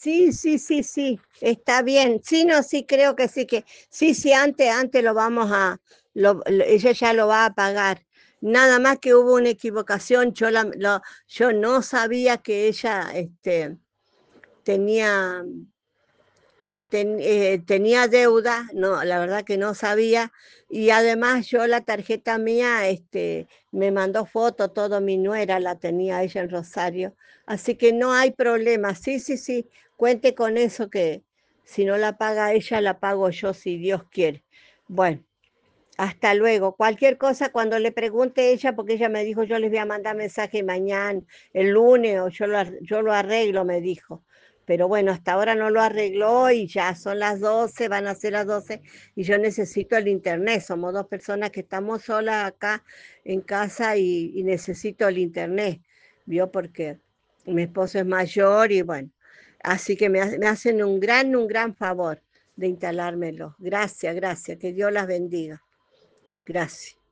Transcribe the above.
Sí, sí, sí, sí, está bien. Sí, no, sí, creo que sí, sí, antes lo vamos ella ya lo va a pagar. Nada más que hubo una equivocación, yo no sabía que ella tenía, tenía deuda, no, la verdad que no sabía, y además yo la tarjeta mía, me mandó foto, todo mi nuera la tenía ella en Rosario, así que no hay problema, sí, sí, sí, cuente con eso que si no la paga ella, la pago yo si Dios quiere. Bueno, hasta luego. Cualquier cosa cuando le pregunte ella, porque ella me dijo, yo les voy a mandar mensaje mañana, el lunes, o yo lo arreglo, me dijo. Pero bueno, hasta ahora no lo arregló y ya son las 12, van a ser las 12 y yo necesito el internet. Somos dos personas que estamos solas acá en casa y necesito el internet, ¿vio? Porque mi esposo es mayor y bueno, así que me hacen un gran favor de instalármelo. Gracias, gracias, que Dios las bendiga. Gracias.